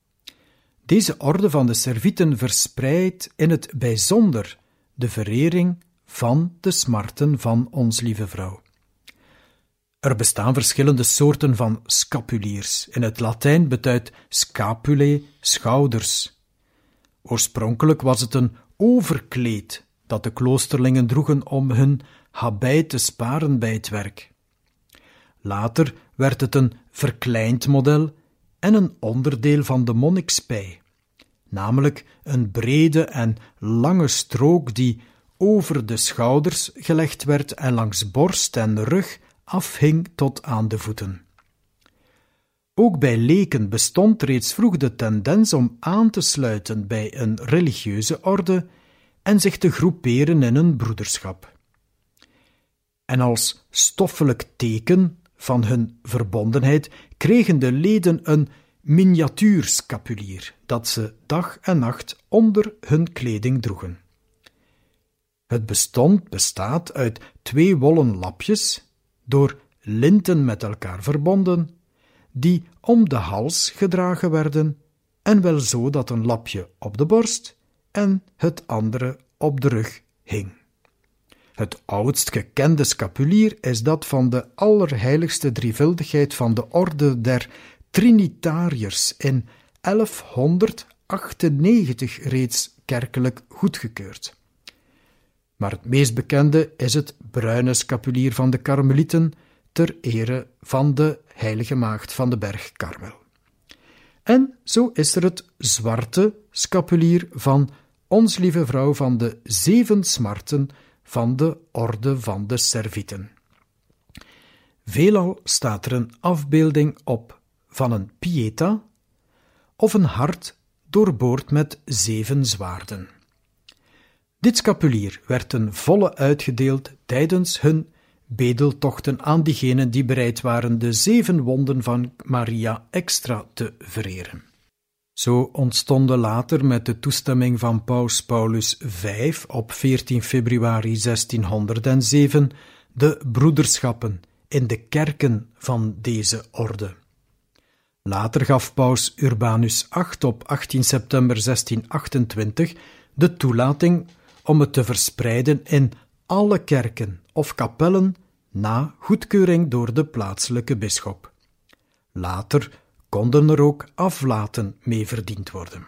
Deze orde van de Servieten verspreidt in het bijzonder de verering van de smarten van Ons Lieve Vrouw. Er bestaan verschillende soorten van scapuliers. In het Latijn beduidt scapulae schouders. Oorspronkelijk was het een overkleed dat de kloosterlingen droegen om hun habit te sparen bij het werk. Later werd het een verkleind model en een onderdeel van de monnikspij, namelijk een brede en lange strook die over de schouders gelegd werd en langs borst en rug afhing tot aan de voeten. Ook bij leken bestond reeds vroeg de tendens om aan te sluiten bij een religieuze orde en zich te groeperen in een broederschap. En als stoffelijk teken van hun verbondenheid kregen de leden een miniatuurscapulier dat ze dag en nacht onder hun kleding droegen. Het bestond bestaat uit twee wollen lapjes, door linten met elkaar verbonden, die om de hals gedragen werden, en wel zo dat een lapje op de borst en het andere op de rug hing. Het oudst gekende scapulier is dat van de allerheiligste drievuldigheid van de orde der Trinitariërs in elfhonderdachtennegentig reeds kerkelijk goedgekeurd. Maar het meest bekende is het bruine scapulier van de Karmelieten ter ere van de heilige maagd van de berg Karmel. En zo is er het zwarte scapulier van Ons Lieve Vrouw van de Zeven Smarten van de Orde van de Servieten. Veelal staat er een afbeelding op van een pieta of een hart doorboord met zeven zwaarden. Dit scapulier werd ten volle uitgedeeld tijdens hun bedeltochten aan diegenen die bereid waren de zeven wonden van Maria extra te vereren. Zo ontstonden later met de toestemming van Paus Paulus vijf op veertien februari zestienhonderdzeven de broederschappen in de kerken van deze orde. Later gaf Paus Urbanus acht op achttien september zestienhonderdachtentwintig de toelating om het te verspreiden in alle kerken of kapellen na goedkeuring door de plaatselijke bisschop. Later konden er ook aflaten mee verdiend worden.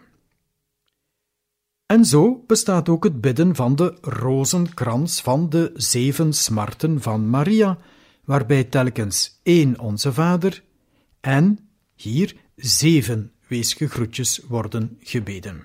En zo bestaat ook het bidden van de rozenkrans van de zeven smarten van Maria, waarbij telkens één Onze Vader en hier zeven weesgegroetjes worden gebeden.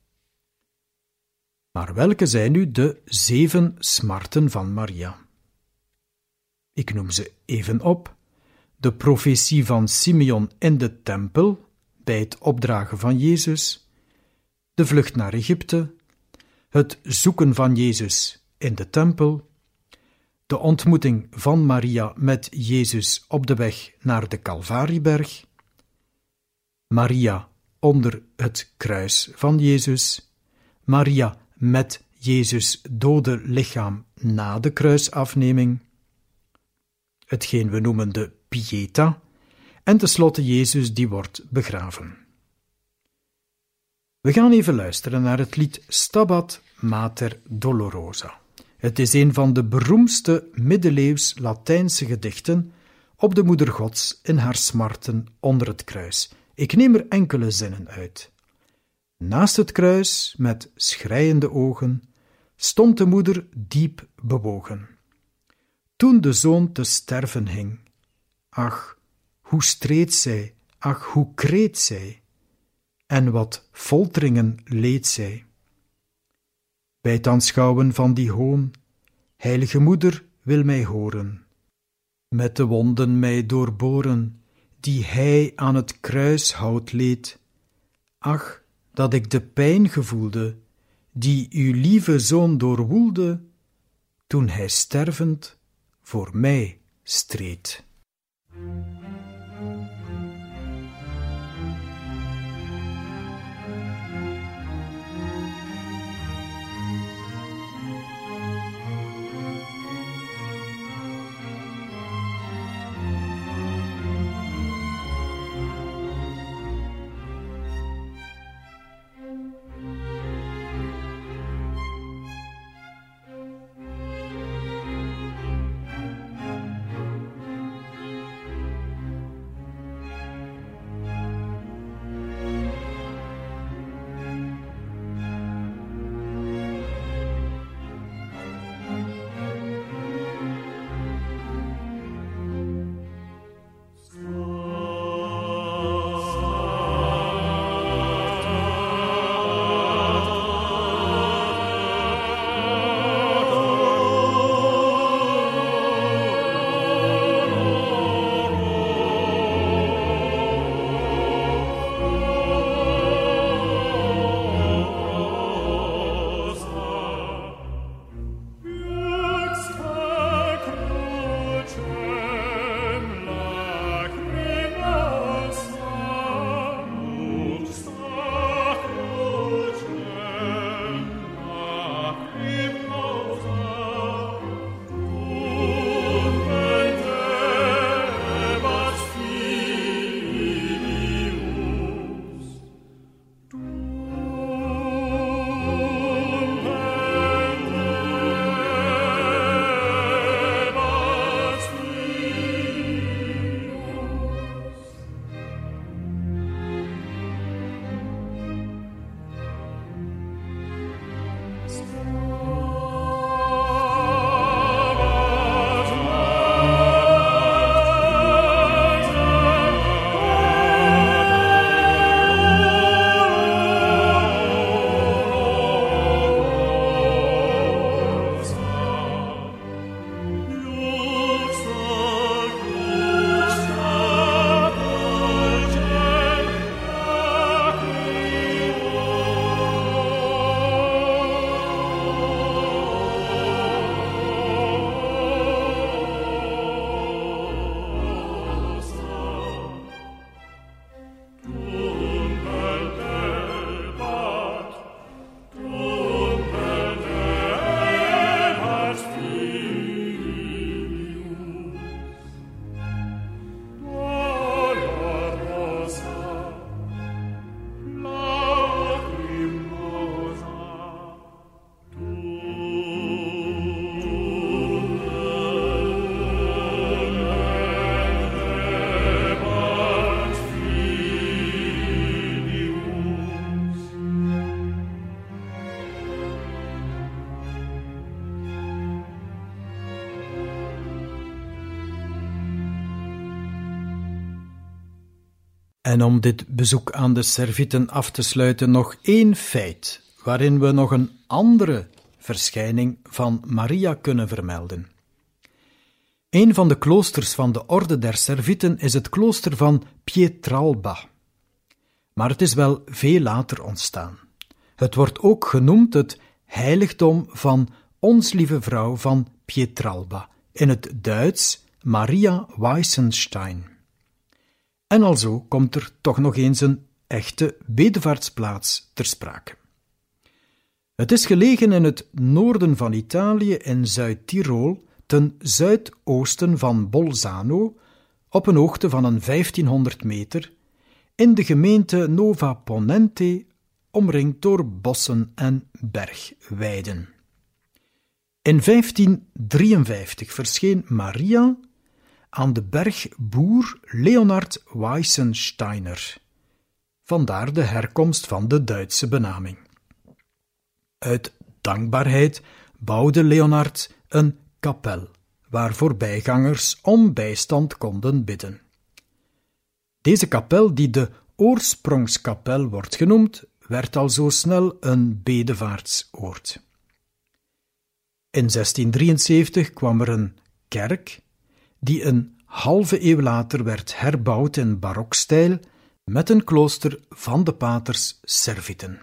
Maar welke zijn nu de zeven smarten van Maria? Ik noem ze even op. De profetie van Simeon in de tempel, bij het opdragen van Jezus, de vlucht naar Egypte, het zoeken van Jezus in de tempel, de ontmoeting van Maria met Jezus op de weg naar de Calvarieberg, Maria onder het kruis van Jezus, Maria met Jezus' dode lichaam na de kruisafneming, hetgeen we noemen de Pieta, en tenslotte Jezus die wordt begraven. We gaan even luisteren naar het lied Stabat Mater Dolorosa. Het is een van de beroemdste middeleeuws Latijnse gedichten op de Moeder Gods in haar smarten onder het kruis. Ik neem er enkele zinnen uit. Naast het kruis, met schreiende ogen, stond de moeder diep bewogen. Toen de zoon te sterven hing, ach, hoe streed zij, ach, hoe kreet zij, en wat folteringen leed zij. Bij het aanschouwen van die hoon, heilige moeder wil mij horen, met de wonden mij doorboren, die hij aan het kruishout leed. Ach, dat ik de pijn gevoelde, die uw lieve zoon doorwoelde, toen hij stervend voor mij streed. En om dit bezoek aan de Servieten af te sluiten nog één feit, waarin we nog een andere verschijning van Maria kunnen vermelden. Een van de kloosters van de orde der Servieten is het klooster van Pietralba. Maar het is wel veel later ontstaan. Het wordt ook genoemd het heiligdom van Ons Lieve Vrouw van Pietralba, in het Duits Maria Weissenstein. En alzo komt er toch nog eens een echte bedevaartsplaats ter sprake. Het is gelegen in het noorden van Italië in Zuid-Tirol, ten zuidoosten van Bolzano, op een hoogte van een vijftienhonderd meter, in de gemeente Nova Ponente, omringd door bossen en bergweiden. In vijftien drieënvijftig verscheen Maria aan de bergboer Leonard Weissensteiner. Vandaar de herkomst van de Duitse benaming. Uit dankbaarheid bouwde Leonard een kapel, waar voorbijgangers om bijstand konden bidden. Deze kapel, die de oorsprongskapel wordt genoemd, werd al zo snel een bedevaartsoord. In zestien drieënzeventig kwam er een kerk, die een halve eeuw later werd herbouwd in barokstijl met een klooster van de paters Serviten.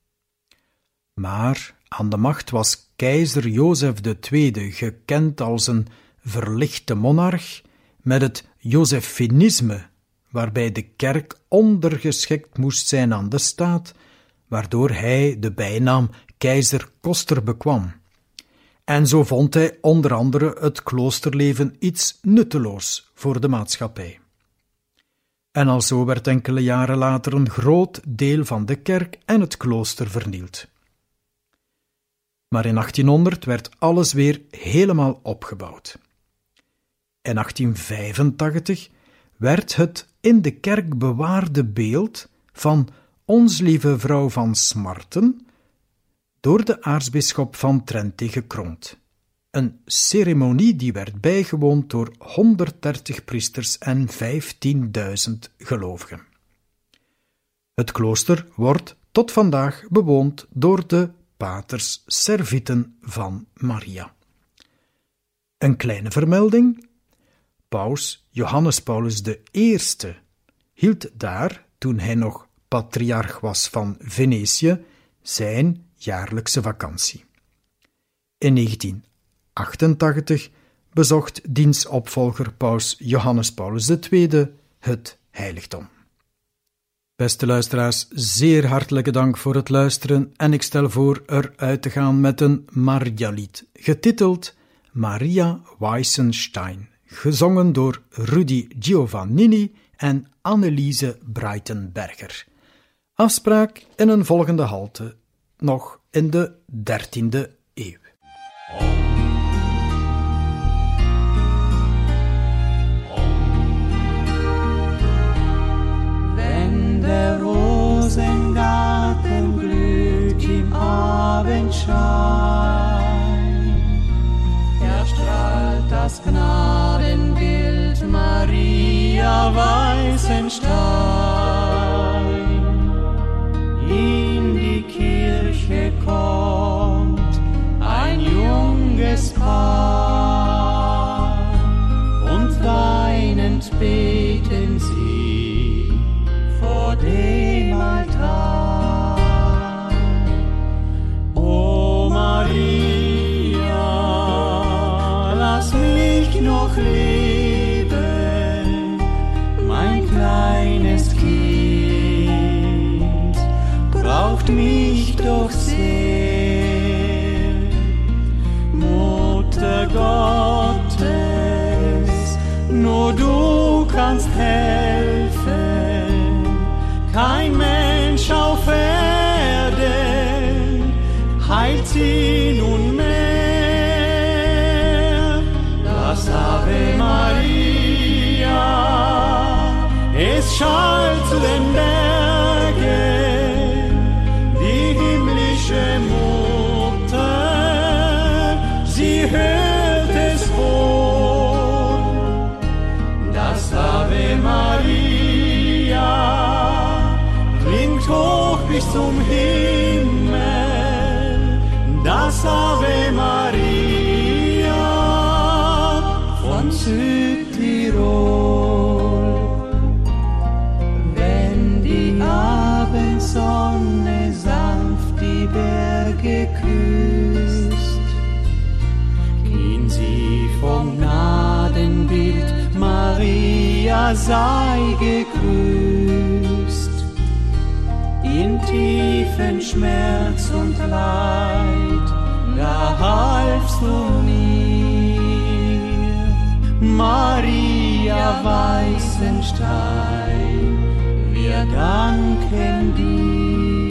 Maar aan de macht was keizer Jozef de Tweede, gekend als een verlichte monarch, met het Josefinisme, waarbij de kerk ondergeschikt moest zijn aan de staat, waardoor hij de bijnaam keizer Koster bekwam. En zo vond hij onder andere het kloosterleven iets nutteloos voor de maatschappij. En alzo werd enkele jaren later een groot deel van de kerk en het klooster vernield. Maar in achttienhonderd werd alles weer helemaal opgebouwd. In achttien vijfentachtig werd het in de kerk bewaarde beeld van Ons Lieve Vrouw van Smarten door de aartsbisschop van Trente gekroond. Een ceremonie die werd bijgewoond door honderddertig priesters en vijftienduizend gelovigen. Het klooster wordt tot vandaag bewoond door de paters Serviten van Maria. Een kleine vermelding. Paus Johannes Paulus de Eerste hield daar, toen hij nog patriarch was van Venetië, zijn jaarlijkse vakantie. In negentien achtentachtig bezocht diens opvolger Paus Johannes Paulus de Tweede het heiligdom. Beste luisteraars, zeer hartelijke dank voor het luisteren en ik stel voor eruit te gaan met een Maria-lied, getiteld Maria Weissenstein, gezongen door Rudy Giovannini en Anneliese Breitenberger. Afspraak in een volgende halte, nog in de dertiende eeuw. Wenn der Rosengarten glüht im Abendschein, erstrahlt das Gnadenbild Maria Weissenstein. In die Kirche kommt ein junges Paar und weinend beten sie vor dem Altar. O Maria, lass mich noch leben, mein kleines Kind braucht mich doch sehr. Mutter Gottes, nur du kannst helfen, kein Mensch auf Erden heilt sie nunmehr. Das Ave Maria, es schallt zu den Bergen, die himmlische Mutter, sie hört es wohl. Das Ave Maria, hoch bis zum Himmel, das Ave Maria von Südtirol. Wenn die Abendsonne sanft die Berge küsst, gehen sie vom Gnadenbild, Maria sei gegrüßt. In tiefen Schmerz und Leid, da halfst du mir. Maria Weißenstein, wir danken dir.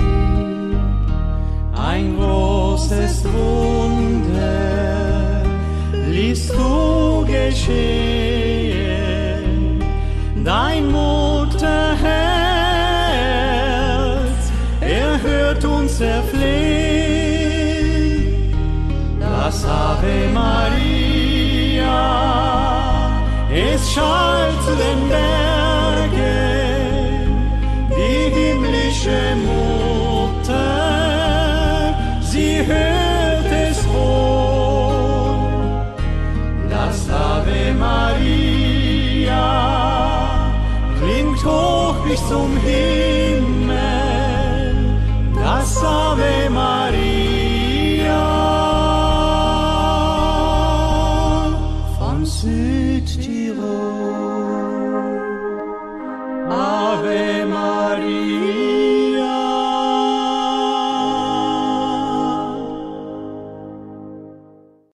Ein großes Wunder ließt du geschehen, dein Mutterherz erhört unser Flehen. Das Ave Maria, es schallt zu den Bergen, die himmlische Mutter, sie hört es wohl. Das Ave Maria klingt hoch bis zum Himmel, das Ave Maria von Südtirol.